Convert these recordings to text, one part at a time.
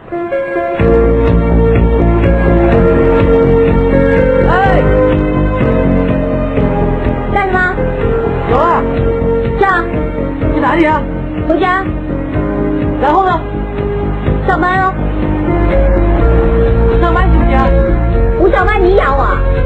哎， 干什么？ 有啊。 是啊。 去哪里啊？ 回家。 然后呢？ 上班哦。 上班行不行？ 不上班你养我？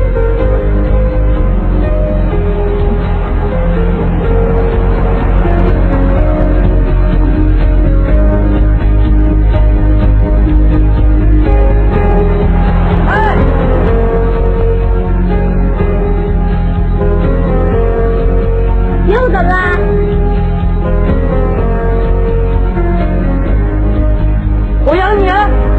又怎么了？ 我养你啊！